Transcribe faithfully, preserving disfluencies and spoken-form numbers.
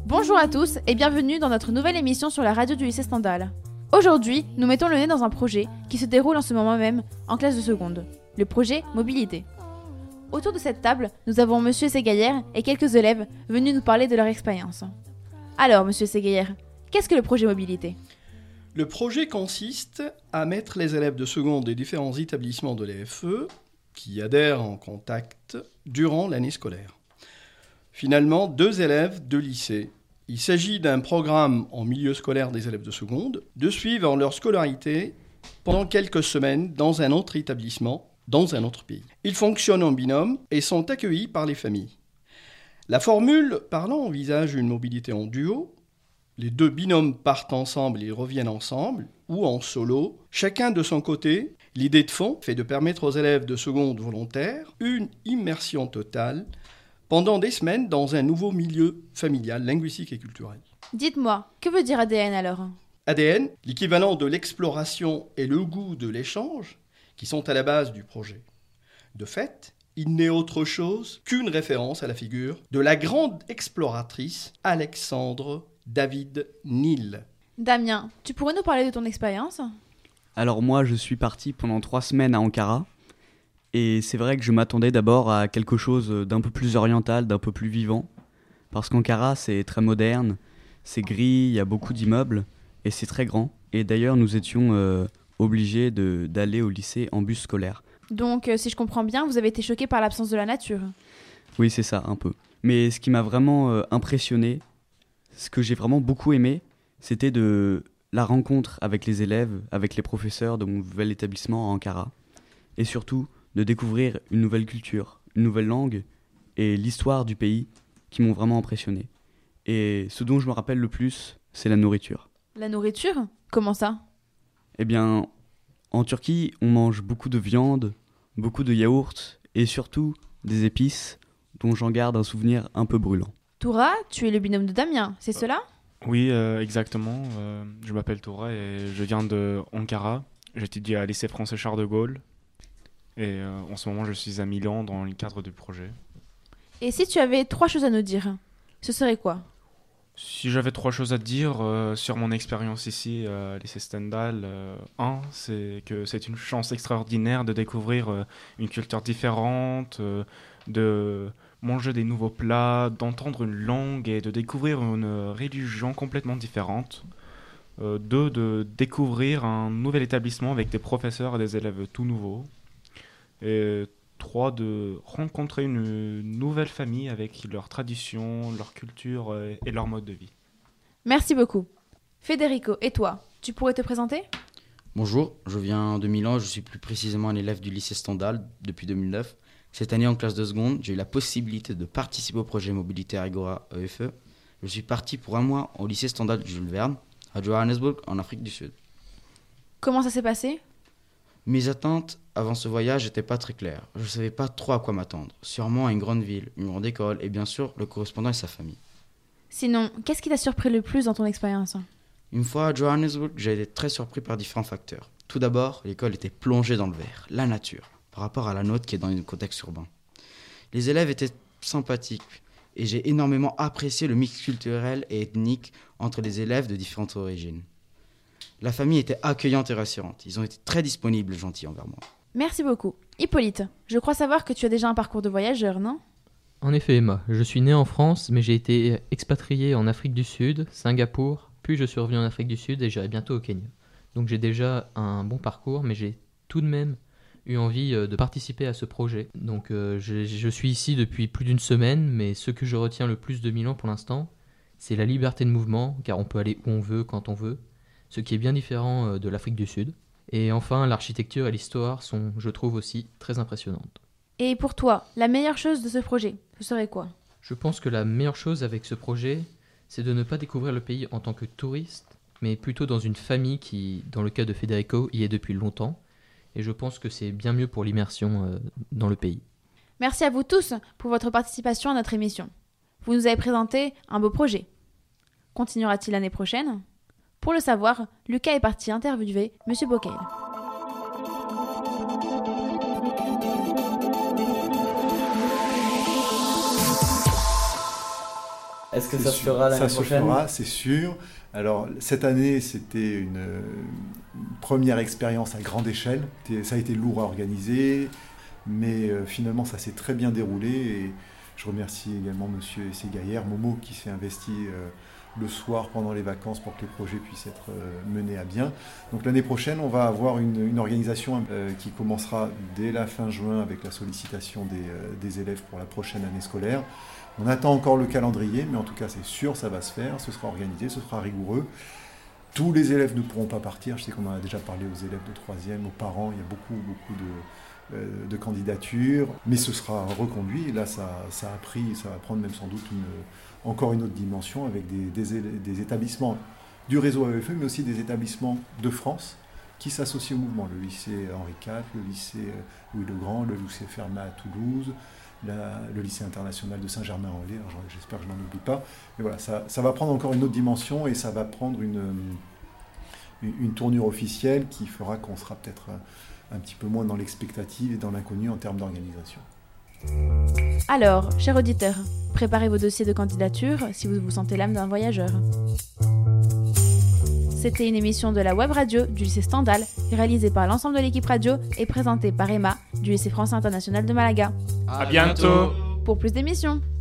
Bonjour à tous et bienvenue dans notre nouvelle émission sur la radio du lycée Stendhal. Aujourd'hui, nous mettons le nez dans un projet qui se déroule en ce moment même en classe de seconde, le projet Mobilité. Autour de cette table, nous avons Monsieur Ségaillère et quelques élèves venus nous parler de leur expérience. Alors, Monsieur Ségaillère, qu'est-ce que le projet Mobilité ? Le projet consiste à mettre les élèves de seconde des différents établissements de l'E F E qui adhèrent en contact durant l'année scolaire. Finalement, deux élèves, deux lycées. Il s'agit d'un programme en milieu scolaire des élèves de seconde, de suivre leur scolarité pendant quelques semaines dans un autre établissement, dans un autre pays. Ils fonctionnent en binôme et sont accueillis par les familles. La formule parlant envisage une mobilité en duo. Les deux binômes partent ensemble et reviennent ensemble, ou en solo, chacun de son côté. L'idée de fond est de permettre aux élèves de seconde volontaires une immersion totale pendant des semaines dans un nouveau milieu familial, linguistique et culturel. Dites-moi, que veut dire A D N alors ? A D N, l'équivalent de l'exploration et le goût de l'échange, qui sont à la base du projet. De fait, il n'est autre chose qu'une référence à la figure de la grande exploratrice Alexandre David Neal. Damien, tu pourrais nous parler de ton expérience ? Alors moi, je suis parti pendant trois semaines à Ankara. Et c'est vrai que je m'attendais d'abord à quelque chose d'un peu plus oriental, d'un peu plus vivant. Parce qu'Ankara, c'est très moderne, c'est gris, il y a beaucoup d'immeubles et c'est très grand. Et d'ailleurs, nous étions euh, obligés de, d'aller au lycée en bus scolaire. Donc, euh, si je comprends bien, vous avez été choqué par l'absence de la nature. Oui, c'est ça, un peu. Mais ce qui m'a vraiment euh, impressionné, ce que j'ai vraiment beaucoup aimé, c'était de la rencontre avec les élèves, avec les professeurs de mon nouvel établissement à Ankara. Et surtout, de découvrir une nouvelle culture, une nouvelle langue et l'histoire du pays qui m'ont vraiment impressionné. Et ce dont je me rappelle le plus, c'est la nourriture. La nourriture ? Comment ça ? Eh bien, en Turquie, on mange beaucoup de viande, beaucoup de yaourts et surtout des épices dont j'en garde un souvenir un peu brûlant. Toura, tu es le binôme de Damien, c'est cela ? Oui, euh, exactement. Euh, je m'appelle Toura et je viens de Ankara. J'étudie à lycée français Charles de Gaulle. Et euh, en ce moment, je suis à Milan dans le cadre du projet. Et si tu avais trois choses à nous dire, ce serait quoi ? Si j'avais trois choses à dire euh, sur mon expérience ici à lycée Stendhal, euh, un, c'est que c'est une chance extraordinaire de découvrir euh, une culture différente, euh, de manger des nouveaux plats, d'entendre une langue et de découvrir une religion complètement différente. Euh, deux, de découvrir un nouvel établissement avec des professeurs et des élèves tout nouveaux. Et trois, de rencontrer une nouvelle famille avec leurs traditions, leur culture et leur mode de vie. Merci beaucoup. Federico, et toi, tu pourrais te présenter ? Bonjour, je viens de Milan, je suis plus précisément un élève du lycée Stendhal depuis deux mille neuf. Cette année en classe de seconde, j'ai eu la possibilité de participer au projet Mobilité Agora E F E. Je suis parti pour un mois au lycée Stendhal Jules Verne, à Johannesburg, en Afrique du Sud. Comment ça s'est passé ? Mes attentes avant ce voyage n'étaient pas très claires. Je ne savais pas trop à quoi m'attendre. Sûrement à une grande ville, une grande école et bien sûr le correspondant et sa famille. Sinon, qu'est-ce qui t'a surpris le plus dans ton expérience ? Une fois à Johannesburg, j'ai été très surpris par différents facteurs. Tout d'abord, l'école était plongée dans le vert, la nature, par rapport à la nôtre qui est dans un contexte urbain. Les élèves étaient sympathiques et j'ai énormément apprécié le mix culturel et ethnique entre les élèves de différentes origines. La famille était accueillante et rassurante. Ils ont été très disponibles et gentils envers moi. Merci beaucoup. Hippolyte, je crois savoir que tu as déjà un parcours de voyageur, non ? En effet, Emma, je suis né en France, mais j'ai été expatrié en Afrique du Sud, Singapour, puis je suis revenu en Afrique du Sud et j'irai bientôt au Kenya. Donc j'ai déjà un bon parcours, mais j'ai tout de même eu envie de participer à ce projet. Donc euh, je, je suis ici depuis plus d'une semaine, mais ce que je retiens le plus de Milan pour l'instant, c'est la liberté de mouvement, car on peut aller où on veut, quand on veut, ce qui est bien différent de l'Afrique du Sud. Et enfin, l'architecture et l'histoire sont, je trouve aussi, très impressionnantes. Et pour toi, la meilleure chose de ce projet, ce serait quoi ? Je pense que la meilleure chose avec ce projet, c'est de ne pas découvrir le pays en tant que touriste, mais plutôt dans une famille qui, dans le cas de Federico, y est depuis longtemps. Et je pense que c'est bien mieux pour l'immersion euh, dans le pays. Merci à vous tous pour votre participation à notre émission. Vous nous avez présenté un beau projet. Continuera-t-il l'année prochaine ? Pour le savoir, Lucas est parti interviewer Monsieur Bockel. Est-ce que C'est ça se sûr. fera l'année Ça se prochaine? fera, c'est sûr. Alors, cette année, c'était une, une première expérience à grande échelle. Ça a été lourd à organiser, mais euh, finalement, ça s'est très bien déroulé. Et je remercie également Monsieur Segaillère, Momo, qui s'est investi euh, le soir pendant les vacances pour que les projets puissent être euh, menés à bien. Donc l'année prochaine, on va avoir une, une organisation euh, qui commencera dès la fin juin avec la sollicitation des, euh, des élèves pour la prochaine année scolaire. On attend encore le calendrier, mais en tout cas c'est sûr, ça va se faire, ce sera organisé, ce sera rigoureux. Tous les élèves ne pourront pas partir, je sais qu'on en a déjà parlé aux élèves de troisième, aux parents, il y a beaucoup, beaucoup de, euh, de candidatures, mais ce sera reconduit, et là ça, ça a pris, ça va prendre même sans doute une, encore une autre dimension avec des, des, des établissements du réseau A E F E, mais aussi des établissements de France qui s'associent au mouvement, le lycée Henri quatre, le lycée Louis-le-Grand, le lycée Fermat à Toulouse, La, le lycée international de Saint-Germain-en-Laye, j'espère que je n'en oublie pas. Mais voilà, ça, ça va prendre encore une autre dimension et ça va prendre une, une, une tournure officielle qui fera qu'on sera peut-être un, un petit peu moins dans l'expectative et dans l'inconnu en termes d'organisation. Alors, chers auditeurs, préparez vos dossiers de candidature si vous vous sentez l'âme d'un voyageur. C'était une émission de la web radio du lycée Stendhal, réalisée par l'ensemble de l'équipe radio et présentée par Emma du lycée français international de Malaga. À bientôt. Pour plus d'émissions.